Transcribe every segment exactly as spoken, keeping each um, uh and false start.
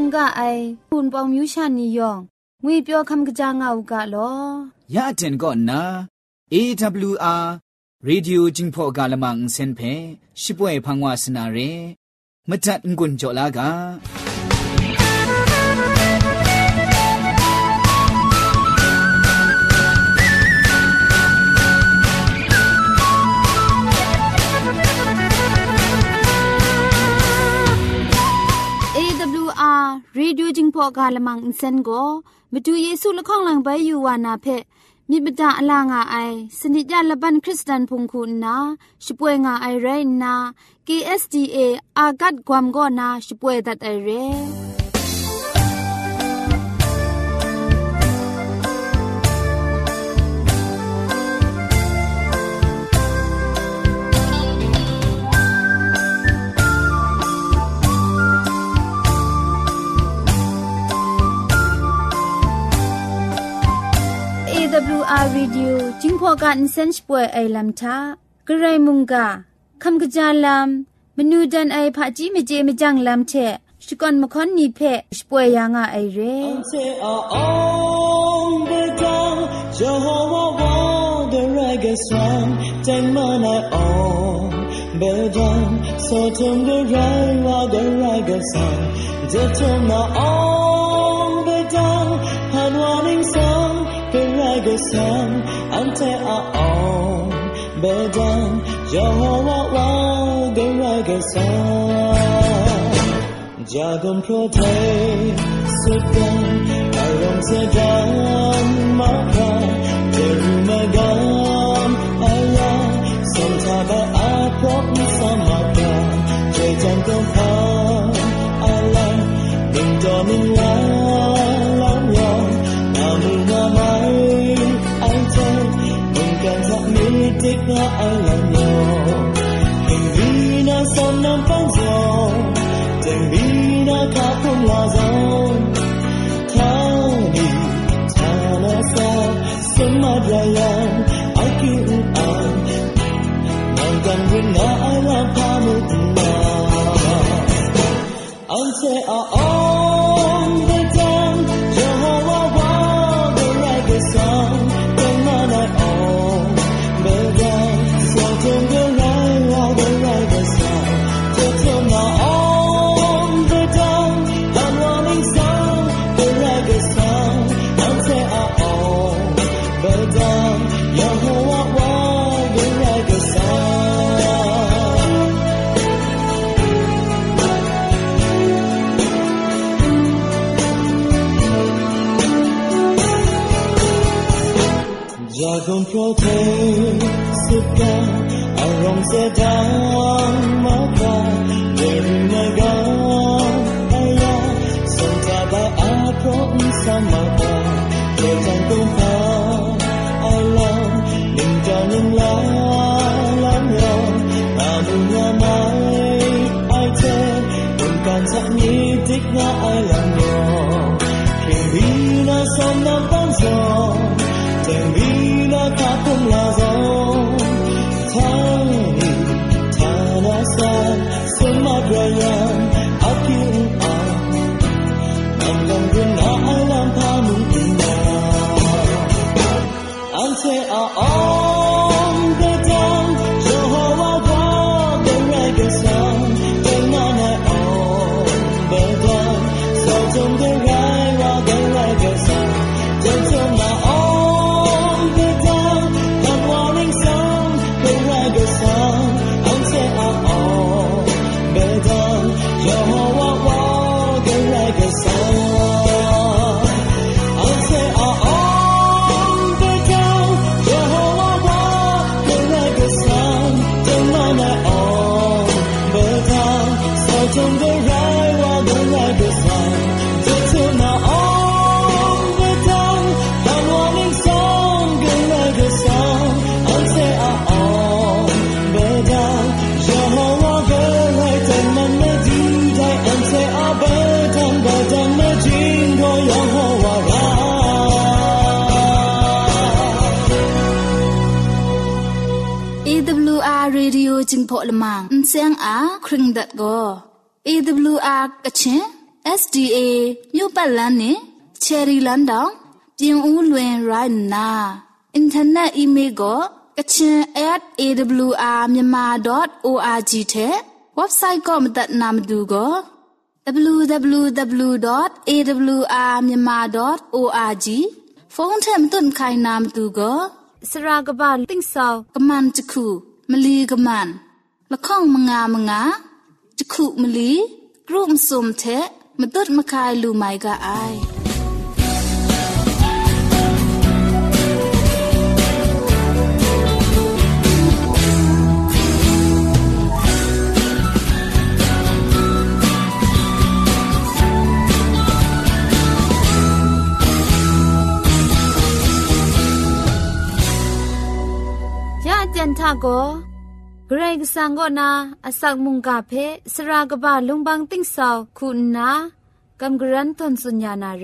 กะไอคุณปองมิวชานียองงุยเปียวคำกะจางเอากะลอยะเจนก็นะ เอ ดับเบิลยู อาร์ Radio จิงพอกาละมังเซนเพชิป่วยพังวาสนาเรมะจัดงุนจอลาการีดิวจิงพอกาละมังอินเซนโกมะดูเยซูละข้องหลังใบอยู่วานาเพมิบดาอลางาไอสนิจยาละบันคริสเตียนพงคุณนาช่วยงาไอเรนนา เค เอส ดี เอ อากัดความก็นาช่วยดัดไอเรเอ ดับเบิลยู อาร์ Radio จิงพอกันอินเซนช่วยไอลัมทากระไรมุงกาคำกระจาลัมมนูดันไอผาจีเมเจมจังลัมเชสกอนมคอนนีเพช่วยยางไอเรBesan ante aong bedan Jehovah wa geregesan Jagon prote sudan arong sedan maka derumagam Allah santaba aprok samaka jejan kompa Allah bendonin la lam yong namun namai Tik na alam yo Hindi na som ng panzong Hindi na kapong lazong Tani, tana sa Sumadrayan Ay kiuan Nanggang rin na alam pamit na Ang se aong betang Jehovah wa geregesan Kung manay ong Don't go right, all the right the sun. Just on my own, the dawn. I'm running song, the reggae song. I'm say our own, the dawn. Yehovah wa the reggae song. Jagon protect, suka. Arong sedang maka derumagam ayah santaba aprok samaka jejan kompa alam ningjanin la lam yong namun namai aite bukan sakni dikna alam yong kibina som nampang song tembina kapung lazong Tani, tana sa Sumadrayan Akiuan Hanggang rin na alam pamutin na Ang se aong betang Jehovah wa geregesan Tenanay ong betang Sa tung geray wa geregesan Tentung na ong betang Hanwaning song Geregesan ang se aong betang Jehovah wa geregesan ang se aong betang Jehovah wa geregesan tenanay ong betang sa tung geray wa geregesan tentung na ong betang hanwaning song geregesan ang se aong betang Jehovah gerai teman medidai ang se abetang betang medingo Yehovah raเอ ดับเบิลยู อาร์ Radio จิงพอละมังอินเสียงอาครึ่งดัดโก เอ ดับเบิลยู อาร์ กะเชเอส ดี เอ မြို့ပတ်လန်းနဲ့ Cherry လန်းတောင်ပြင်ဦးလွင်ရိုင်းနာအင်တာနက်အီးမေးလ်ကို kachin at a w r myanmar dot org တဲ့ website ကိုမတတ်နာမတူကို w w w dot a w r myanmar dot org ဖုန်းထက်မတွန်ခိုင်နာမတူကိုစရာကဘာတင်းဆောကမန်တခုမလီကမန်လခေါင်မငါမငါတခုမလီกลุ่มซุมเทมตุดมะคายลูไมกะไอยะจันทะโกเกรงสังก็นาอสักมุงกาเพสรากบะลุงบังติ้งสาวคุณนากำกรันทนสุญญานาเร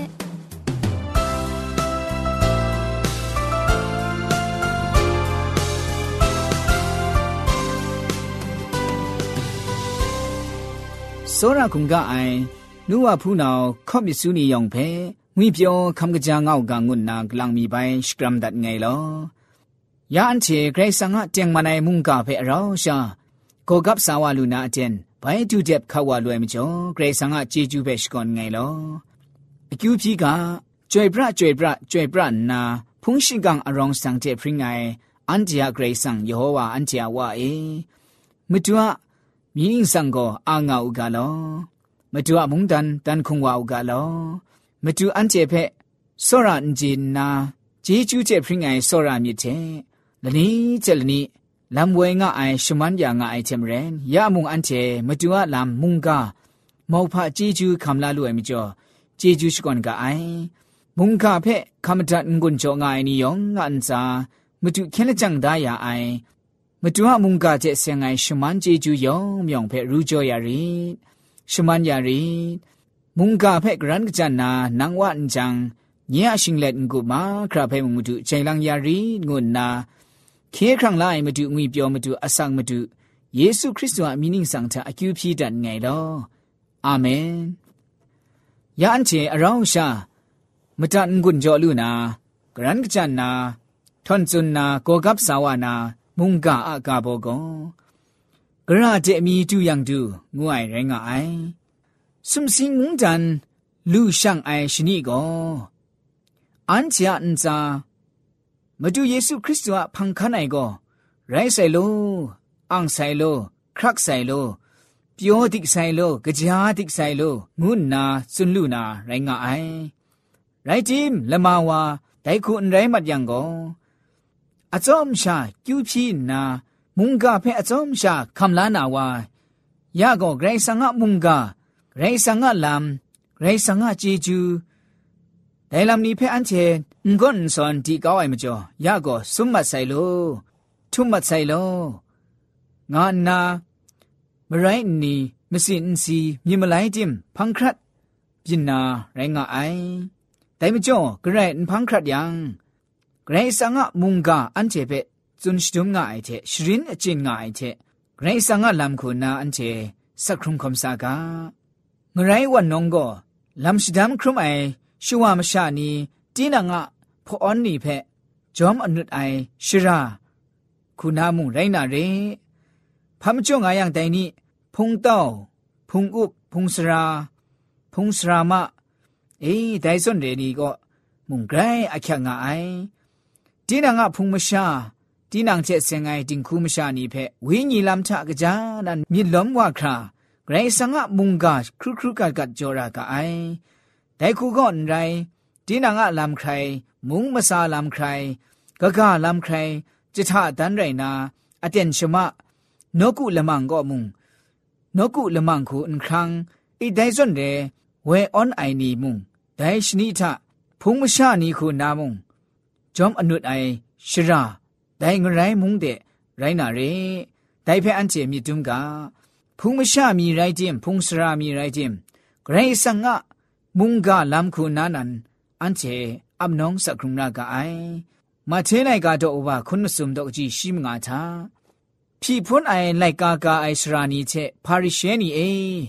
โซราคุงกะไอนัวผู้นาวคอบมิสุนียองเพงุยเปียวคำกะจางเอากางุนนากลังมีไปสกรัมดัดไงลอยาอันเชเกรซังะเตียงมาในมุงกาเพเราชาโกกับสาวาลูนาเจนไปดูเจ็บขาวาลวยมจ่อเกรซังะเจจูเบชก่อนไงลออคิวพีกาจวยพระจวยพระจวยพระนาพุงชิกังอรองสังเจพริงไงอันเจียเกรซังยโฮวาอันเจียว่าเอมจัวมีนิงสังโกอางาอุกาลอมจัวมุงดันดันคงวาอุกาลอมจัวอันเจเพโซราอันจีนาเจจูเจพริงไงโซรามิเจลนี้เจลนี้ลำเวงไอชมันยางไอเทมเรนยามุงอันเจมาดูว่าลำมุงกามาวพะเจจูคำลาลุเอมิจ่อเจจูสกอนกาไอมุงกาเพะคำจัดงุนจ่อไงนิยองอันซามาดูแค่ละจังได้ยาไอมาดูว่ามุงกาเจเสียงไอชมันเจจูยองมยองเพะรู้จ่อยารีชมันยารีมุงกาเพะกรันกจันนานังวันจังเนียชิงเล็ดงูมาคราเพะมุงดูใจลังยารีงุนนาเคครั้งไล่มาดูงุยเปียวมาดูอสังมาดูเยซูคริสต์ว่ามีนิ่งสังทาอคิวพีดันไงลออาเมนยาอันเจอราวชามตันกุนจอลูนากรันกจันนาทอนจุนนาโกกับสาวานามุงกาอากาโบโกกระเจมีดูยังดูงวยแรงไอสุมสิงมุงจันลูช่างไอชนิโกอันเจอันจามาดูเยซูคริสต์ว่าพังคันไอโกไรใส่โลอังใส่โลครักใส่โลเปียวดิกใส่โลกะจาดิกใส่โลงุนนาซุนลูนาไรงะไอไรจิมละมาวาไดคุนไรมัดยังโกอจอมชาคิวพีนามุงกาเพอจอมชาคำลานาวายาโกไรสังะมุงกาไรสังะลำไรสังะเจจูแต่ลำนี้เพออันเชนงอนสอนที่ก้าวไอมาจ่อยาโกสุมมัดใส่โลทุ่มมัดใส่โลงานนามไรนี่มสินสีมีมาไลจิมพังครัดยินนาไรงะไอแต่มาจ่อกระไรพังครัดยังกระไรสังะมุงกาอันเจเปจุนชุมงะไอเทชรินจินงะไอเทกระไรสังะลำคุณนาอันเจสักครุงคำสากามไรวันนงโกลำสิดามครุมไอชัวมชานีจีนังะพออันนี้เพจอมอนุดไอชิราคุณามุงไรนาเรพามจ่องอายังแต่นี้พงเต้าพงอุบพงสราพงสรามะเอ้ไดซอนเรนีก็มุงไกรอาแขงไอจีนังะพงมชาจีนังเจเซงไอดิงคูมชานีเพวิญญลำชะกะจานันมีล้มว่าคราไกรสังะมุงกาครุครุกัดกัดจอรากะไอแต่คูก่อนไรจีนังอะลำใครมุงมาซาลำใครกะกะลำใครจิตาดันไรนาอเตนชมะนกุละมังก็มุงนกุละมังคูอันครั้งอีไดซอนเดเวออนไอนีมุงไดชนิทะพุงมชานีคูนามุงจอมอนุดไอชราไดงไรมุงเดไรนาเรไดเพอันเจมีดุมกาพุงมชามีไรจิมพุงสรามีไรจิมไกรสังะมุงกาลำคูนานันอันเจอับน้องสักครุงรากาไอมาเทไลกาโตอบาคุณมสุมดอกจีชิมงาทาพี่พ้นไอไลกากาไอสรานีเชพาริเชนีเอ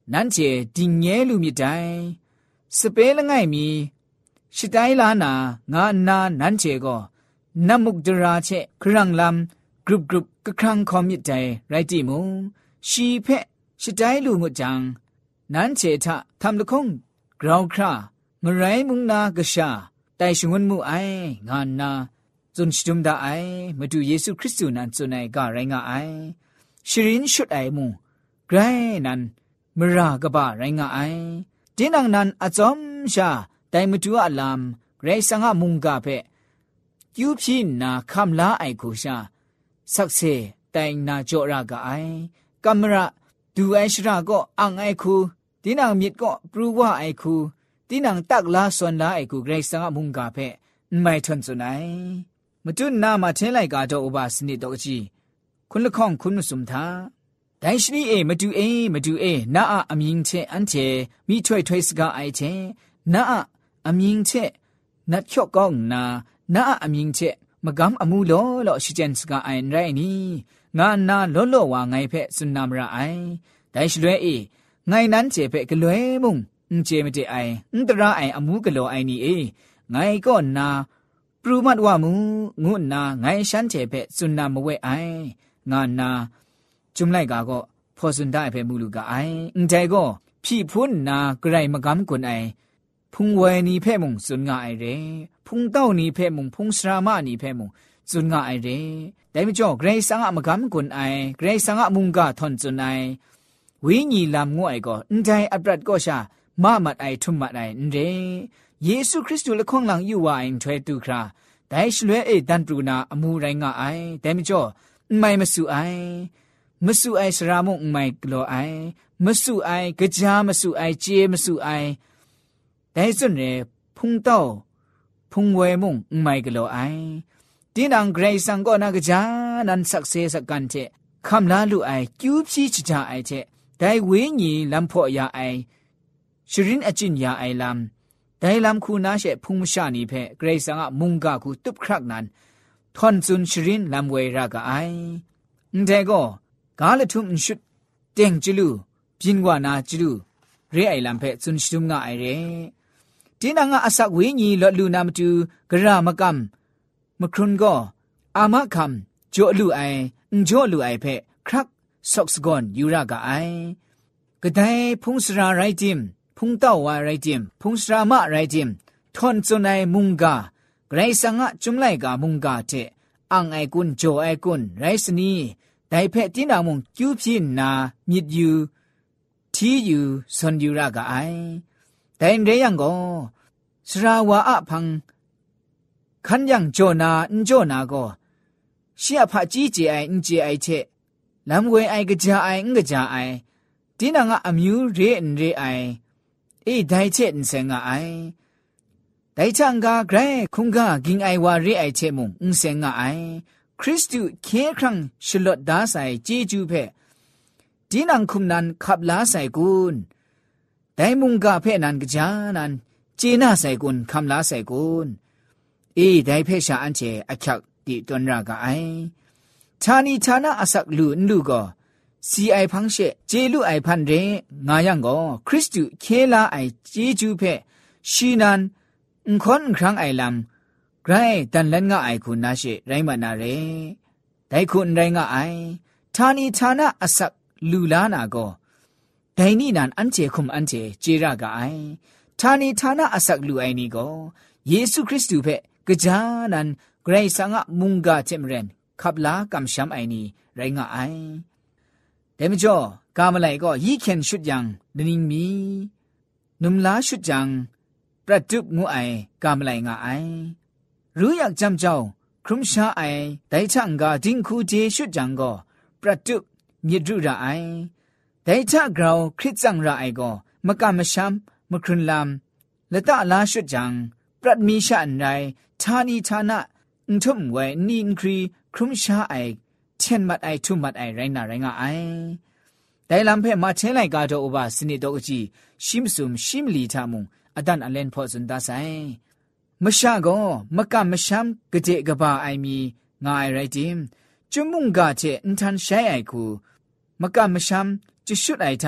นั้นเจดิงเงลูมิใจสเปลง่ายมีชิไตลานางานานั้นเจก็น้ำมุกดราเชครังลำกรุบกรุบกระครังคอมิใจไรจิมูชีเพชิไตลูงจังนั้นเจทะทำละคงกราวครามไรมุงนากะชาไตชงวนมูไองานาจนชุมดาไอมาดูเยซูคริสต์นั้นจนไอกะไรงาไอชรินชุดไอมูไกรนั้นมรากะบะไรงาไอดินังนั้นอจอมชาไตมาดูอะลามไกรสังะมุงกะเพยูพีนาคำลาไอคูชาสักเซไตนาโจรากะไอกัมระดูไอชราก็อังไอคูดินังมิดก็ปรูว่าไอคูดินังตักลาส่วนลาไอคูไกรสังะมุงกะเพไม่ทนสุนัยมาจุนนามาเทไลกาโตอบาสนิดอกจีคุณละข้องคุณมุสุมทาไดชนีเอมาดูเอมาดูเอนาอะอมิงเชอันเทมีถ้วยถ้วยสกาไอเทนาอะอมิงเชนัดชอกกองนานาอะอมิงเชมะกัมอมูโลโลชิเจนสกาไอไรนี่งานนาโลโลว่าไงเพสุนนามระไอไดชลวยเอไงนั้นเจเพกลวยมุงอุเจมเจไออุตระไออมูกโลไอนี่เอไงก็นาปรูมัดว่ามูงุนาไงฉันเทเพสุนนามเวไองานนาจุมไลกาก็พอสุนได้เพมูลูกาไออุใจก็พี่พุนนากระไรมากำกุนไอพุงเวนีเพมุงสุนงาไอเรพุงเต้านีเพมุงพุงสรามานีเพมุงสุนงาไอเรแต่ไม่จ่อเกรสังอะมากำกุนไอเกรสังอะมุงกาทอนสุนไอวิญีลำงวยก็อุใจอับรัดก็ชามามัดไอทุมมัดไออุเรเยซูคริสต์ละคงหลังอยู่ว่าอินถวยตุคราแต่ฉลวยเอดันปรูนาอมูไรงาไอแต่ไม่จ่อไม่มาสู่ไอมาสู่ไอสรามงไม่กลัวไอมาสู่ไอกระจามาสู่ไอเจมาสู่ไอแต่ส่วนเรพุงเต้าพุงเวมงไม่กลัวไอดินังเกรซังก็นากระจานันสักเซสักกันเทคำลาลูไอคิวพีจิจาไอเทแต่เวญีลำพอยาไอชรินอจินยาไอลำแต่ลำคูนาเชพุงชานีเพเกรซังะมุงกาคูตุบครักนั้นทอนซุนชรินลำเวรากาไอแต่ก็กาลทุมชุดเต็งจิลูพินวานาจิลูเรไอลำเพซุนชุมงาไอเรดินังะอสักเวญีลดลูนามตูกระรามกัมมครุนก็อามะคำจ่อลูไอจ่อลูไอเพครักซอกสกอนยูรากาไอกระไดพุงสราไรจิมพุงเต้าวาไรจิมพุงสรามะไรจิมทอนซุนไอมุงกาไกรสังะจุมไลกามุงกาเทอังไอกุนโจไอกุนไรสนีไดเพตินามุงคิวพินนามิดยูทียูซอนยูรากาไอแต่เรยังก็สราวาอะพังขันยังโจนาอินโจนาก็เชียพะจีเจไออินเจไอเทลำเวไอกะจาไออิงกะจาไอตินางะอมิวเรอินเรไอเอไดเชอินเซงะไอไดจังกาไกรคุงกากิงไอวาเรไอเชมุงอินเซงะไอคริสตุเคครังชลดดาไซเจจูเพตินังคุมนันขับลาไซกุนไดมุงกาเพนันกะจานันเจนาไซกุนคำลาไซกุนเอไดเพชาอันเจอคักติตนรากาไอชานีชานะอสักลูนลูก็ซีไอพังเชเจลูไอพันเรงายังก็คริสตุเคลาไอเจจูเพชีนันอุคอนครั้งไอลำไกรดันเล่นงาไอคุณนาเชไรมานาเรได้คุณไรงาไอทานีชานะอสักลูลานาก็แต่นี่นันอันเจคุมอันเจเจรากาไอทานีชานะอสักลูไอนี่ก็เยซูคริสต์เพกะจานันไกรสังะมุงกาเจมเรนขับลากำช้ำไอนี่ไรงาไอแต่ไม่จ่อกามอะไรก็ยี่เข็นชุดยังดนิงมีนุมลาชุดยังประดุบงูไอกามอะไรงาไอรู้อยากจำเจ้าครุมชาไอแต่ช่างกาดิงคูเจชุดยังก็ประดุบมีรูระไอแต่ถ้าเราคริสจังระไอก็มกามช้ำมครุนลำและตาลาชุดยังปรัดมีชาอันไรทานีทานะอุทุมไว้นินครีครุมชาไอเช่นมัดไอทุ่มมัดไอไรนาไรงาไอแต่ลำเพมาเชลัยกาโตอบาสนิโตอจีชิมซุมชิมลีทามุงอดันอเลนพอสุนตาไซมชาโกมกามชัมกเจกบาไอมีงาไอไรจิมจุมุงกาเจอินทันใช้ไอคูมกามชัมจะชุดไอทะก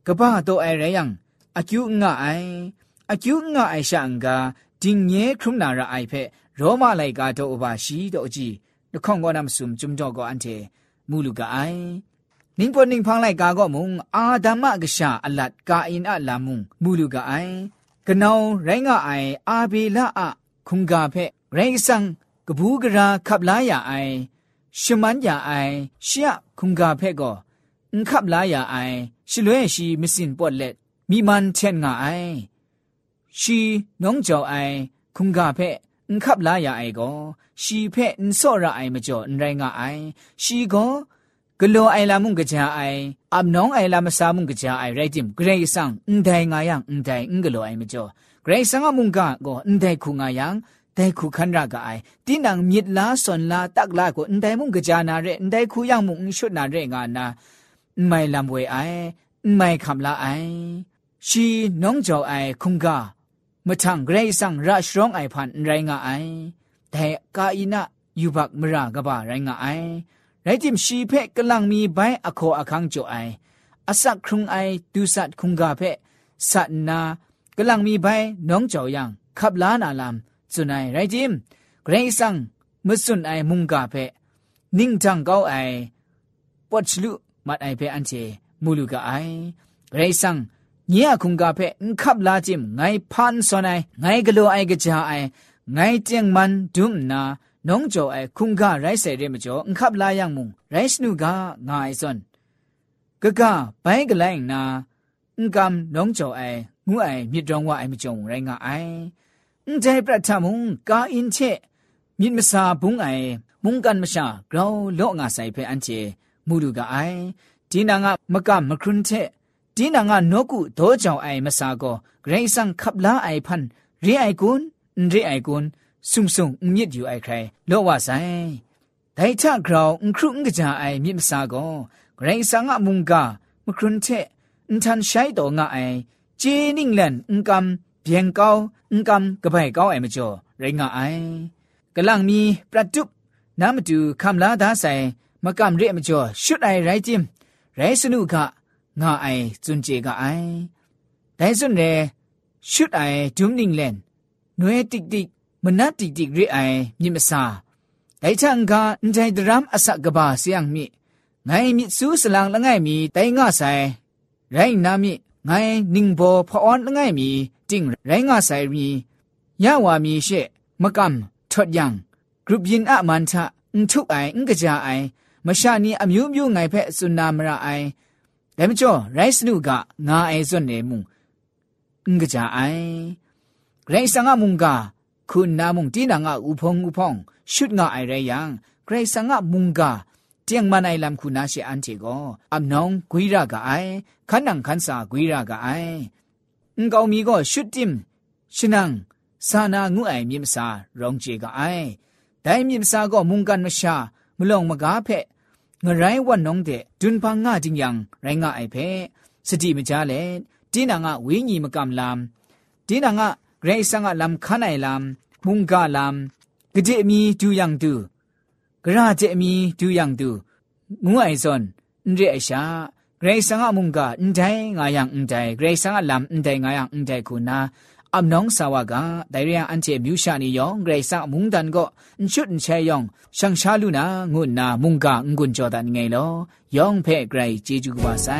กบ้าโตไอไรยังอากิวงะไออากิวงะไอช่างกาดิงเย่ครุมนาระไอเพโรมาไลกาโตอบาชีโตจีนคงก็นำสุมจุมจอก็อันเทมูลูกาไอนิ่งปนนิ่งพังไลกาก็มุงอาดามะกษาอัลลัดกาอินอะลามุงมูลูกาไอกะนาวไรงะไออาเบละอะคุงกาเพไรสังกบูกราขับลายาไอชมันยาไอเชียคุงกาเพก็อันขับลายาไอชลวยชีมิสินปวดเล็ดมีมันเช่นงาไอชีน้องเจ้าไอคุงกาเพอันขับลายาไอก็ชีเพอันโซระไอมาจ่ออันไรงาไอชีก็กลัวไอลามุงกะจาไออับน้องไอลามสามุงกะจาไอไรจิมเกรซังอันใดงายังอันใดอันกลัวไอมาจ่อเกรซังมุงกะก็อันใดคุงายังแต่คูขันรากไอตีนังมิดลาสนลาตักลาก็อันใดมุงกะจานาเรอันใดคูยังมุงชุดนาเรงานาไม่ลำเวไอไม่คำลาไอชีน้องเจ้าไอคุงกามาทางเกรซังราชร้องไอพันไรงาไอแต่กาอินะยูบักมรากะบาไรงาไอไรจิมชีเพกำลังมีใบอโคอคังจ่อไออาศักครุงไอดูสัตคุงกาเพสัตนากำลังมีใบน้องเจ้ายังขับล้านอาลามสุนัยไรจิมเกรซังมุสุนไอมุงกาเพนิ่งจังเก้าไอปวดชลุมัดไอเพอันเจมูลูกาไอเกรซังเนียคุงกาเพขับลาจิมไงพันสนไอไงกะโลไอกะจาไอไงเจียงมันดุมนาน้องโจไอคุงกาไรเสเรมจ่อขับลายังมุงไรสนุกางายซอนกะกะไปกะไลนาอุกำน้องโจไองูไอมิดรองว่าไอมจงไรงาไออุใจประทามุงกาอินเชมิดมสาบุงไอมุงกันมชากราวโลงาใส่เพอันเจมูลูกาไอดีนางะมะกะมะครุนเทดีนางะนกุโดจาวไอมสาโกเกรซังขับลาไอพันรีไอกุนรีไอกุนซุงซุงมิดอยู่ไอใครโลว่าไซไดทะกราวอุครุงกะจาไอมิมสาโกเกรซังะมุงกามะครุนเทอุทันใช้ตองะไอเจนิงแลนอุกำเพียงเกาอุกำกะไบเกาไอมจ่อไรงะไอกะลังมีประตุน้ำดูคำลาดาใส่มะกำเรมจ่อชุดไอไรจิมไรสนุกะงาไอจุนเจกะไอไดซุนเรชุดไอดุมนิงแลนหน่วยติกติกมนัดติกติกเรไอมิมสาไดช่างกาอันใจดรามอสักกบาเสียงมิไงมิสูสลังละไงมีไดงาใส่ไรนามิไงนิงโบพออนละไงมีจิงไรงาใส่มียาวามีเชมะกำทดยังกรุบยินอะมันทะอุทุกไออุกะจาไอมะชานีอมิวมิวไงเพสุนามระไอแต่มจ่อไรสนุกะงาไอส่วนเนมุงอุกะจาไอไรสังะมุงกาคุณนามุงตีนางะอุพงอุพงชุดงาไอไรยังไกรสังะมุงกาเจียงมันไอลำคุณาเชอันเจโกอับน้องกุยรากะไอขันนังขันสากุยรากะไออุกามีก็ชุดจิมชนังสานางูไอมิมสารองเจกะไอแต่มิมสาก็มุงกันมชามลองมกาเพงไรวันน้องเดดุนพังงาจิงยังไรงะไอเพสติมจาเลตีนางะวิญีมกำลามตีนางะเกรซังะลำขันไอลำมุงกาลำกะเจมีดูยังดูกระเจมีดูยังดูงูไอซอนเรไอชาเกรซังะมุงกาอันใดงายังอันใดเกรซังะลำอันใดงายังอันใดคุณนาอับน้องสาวกาไดเรียอันเจมิวชานียองเกรซังมุงดันก็อันชุดอันเชยองช่างชาลูนางุนนามุงกาอันกุนจอดันไงลอยองเพ่ไกรเจจูกบาไซ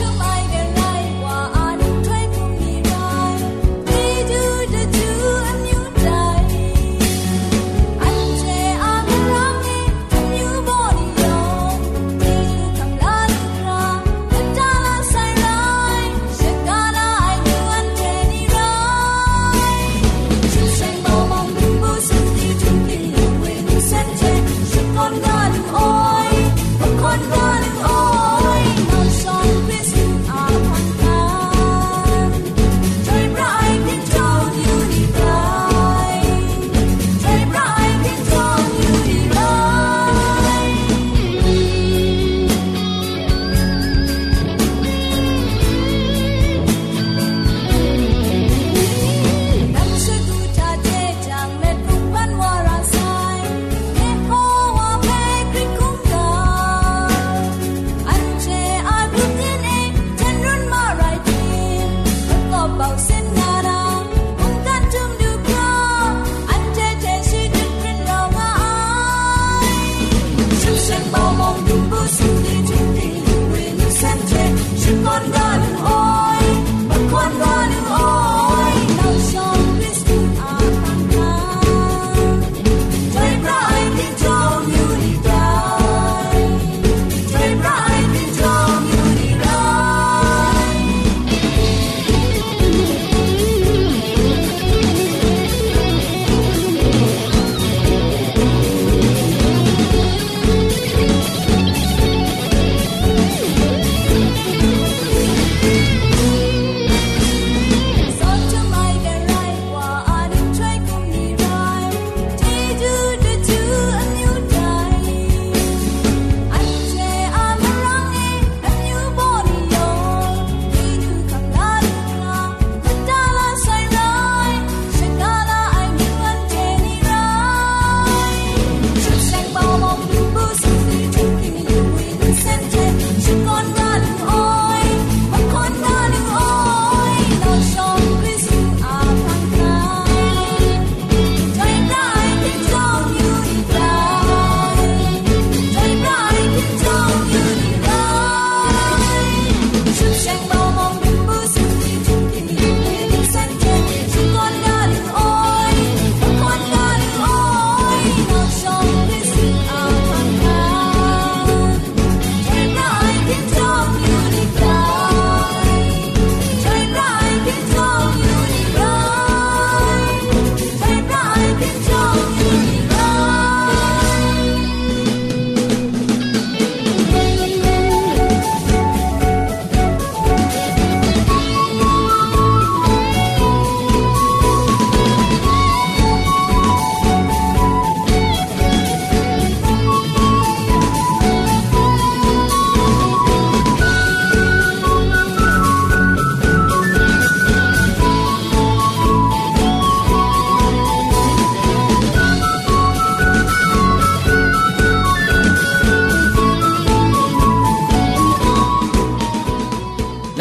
Hãy subscribe cho kênh Ghiền Mì Gõ để không bỏ lỡ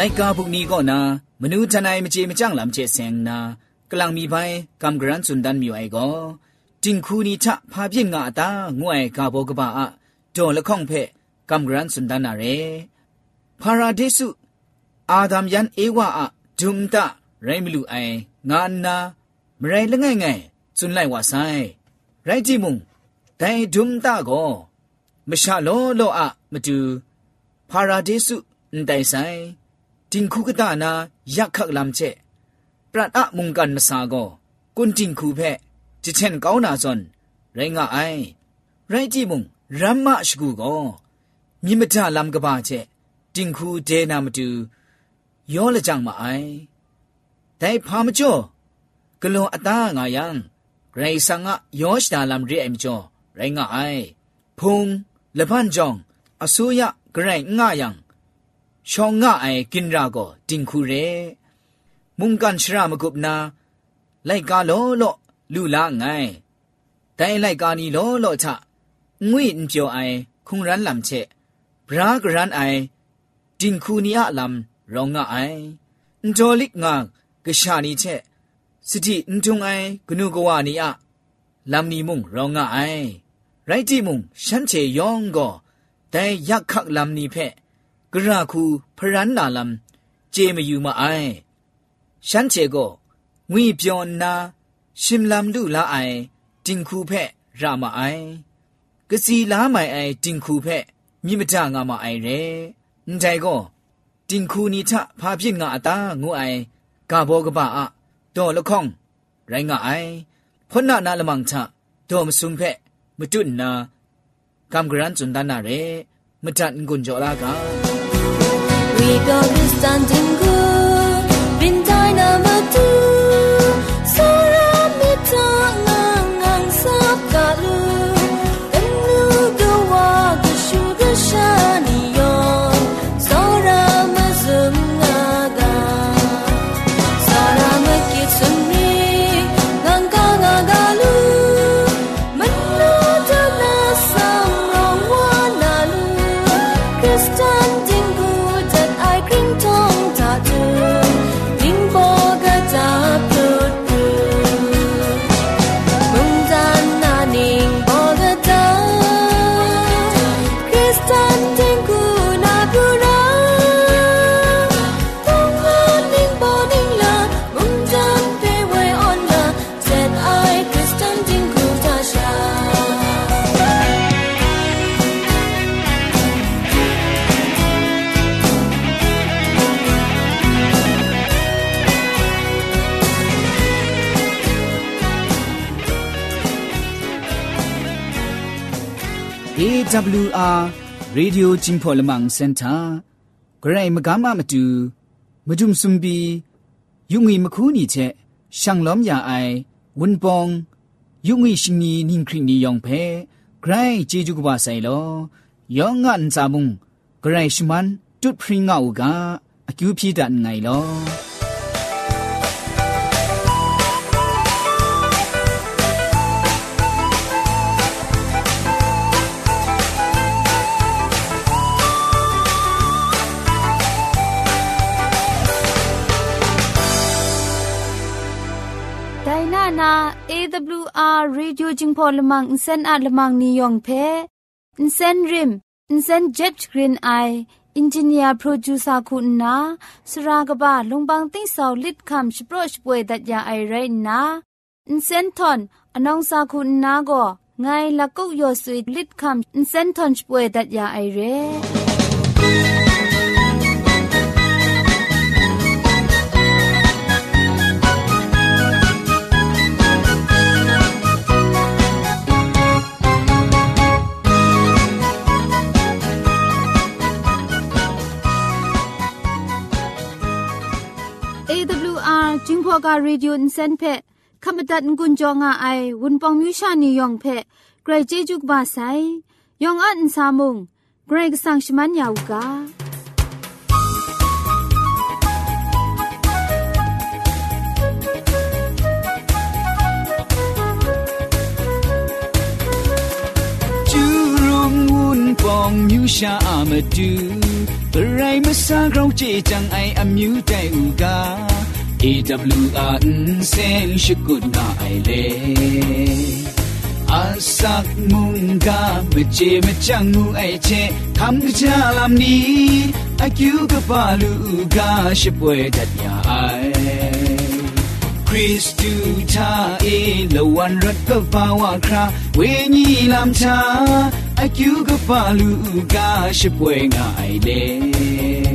กาพวกนี้ก็นามนุษย์ทนายมเจมจังลำเจเซงนากำลังมีใบกำกรันสุนดันมีไอก็จิงคูนีทะพาเพียงงาตางวยกาโบกบาอะโจละข้องเพกำกรันสุนดันนาเรพาราเดสุอาดามยันเอวาอะจุมตะไรมิลูไองานนามไรละไงไงสุนไลวาไซไรจิมุงแต่จุมตะก็มชาโลโลอะมาดูพาราเดสุนไดไซจิงคูกตานายักขักลำเจปรัดอะมุงกันมาสาโกกุนจิงคูเพจิเช่นเกาหนาซอนไรงะไอไรจิมุงรัมมะชกูโกมิมตาลำกบาเจจิงคูเจนามาดูย้อละจังมาไอแต่พามจ่อกะโลอะตางายังไรสังะย้อชดาลำเรไอมจ่อไรงะไอพงละพันจองอสุยะกระไรงะยังชองงะไอกินราโกจิงคูเรมุงกันชรามกุบนาไลกาโลโลลูลาไงแต่ไลกานีโลโลทะงุยอินเปียวไอคุงรันลำเชบรากรันไอจิงคูนีอะลำรองงะไออินโจลิกงากะชานีเชสติอินทุงไอกนูกวานีอะลำนีมุงรองงะไอไรจิมุงฉันเชยองก็แต่ยักขักลำนีเพกระคูพรันนาลำเจมอยู่มาไอฉันเชก็งุยเปียวนาชิมลำลูลาไอจิงคูเพรามาไอกะสีลาไม่ไอจิงคูเพมิมตางามาไอเรนใจก็จิงคูนีทะพาพินงาตางูไอกาโบกบาอะโตละข้องไรงาไอพ้นนานาละมังทะโตมสุมเพมตุนนากำกรันจุนดานาเรมตันกุนจอลากา We go this standing good bin dai na ma tu so ra mi ta ngang ngang sap ka lu kan lu go wa the sugar shani yo so ra ma zum nga ga so ra ma ki sun ni ngang ka nga ga lu man lu ta na sam rong wa na lu Christian ding good that I cling tong ta tu ding bo ga ta put pu mung dan na ning bo ga ta Christian ding good na pu na tong na ning bo ning la mung dan pe wai on la that I Christian ding good ta sha เอ ดับเบิลยู อาร์ Radio จิงพอลมังเซ็นเตอร์ไกรมกามามาดูมาจุมซุมบียุงอีมคูนีเชช่างล้อมยาไอวุนปองยุงอีชินีนิงคริงนียองเพไกรเจจุกบาไซโลยองงันซามุงไกรชมันจุดพริงเอากาอคิวพีดันไงลอไดนานา เอ ดับเบิลยู อาร์ Radio จิงพอลมังอินเซนอาลมังนิยองเพอินเซนริมอินเซนเจ็ตกรีนไออินจิเนียร์โปรดิวเซอร์คุณนาสรากบะลงบางติ้งสาวลิดคำสโปรชป่วยดัดยาไอไรนาอินเซนทอนอนองซาคุณนาก็ไงลักกุยอสุยลิดคำอินเซนทอนป่วยดัดยาไอเรเอ ดับเบิลยู อาร์ จิงพอกา Radio อินเซนเพขมตัดงุนจองอาไอวุนปองมิวชานียองเพไกรเจจุกบาไซยองอันซามุงไกรกสังชมันยาวกาจูรุงวุนปอองมิวชาอามาดูบะไรมาสาเราเจจังไออามิวใจอูกา เอ ดับเบิลยู อาร์ เซนชิกุดนาไอเลอาสักมุงกาเมเจมจังมูไอเจทำกะจาลามนี้อากิวกะปาลูกาชิป่วยดัดยาไอคริสตูทาเอละวันรักกะปาวะคราเวญีลามชาอากิวกะปาลูกาชิป่วยงาไอเล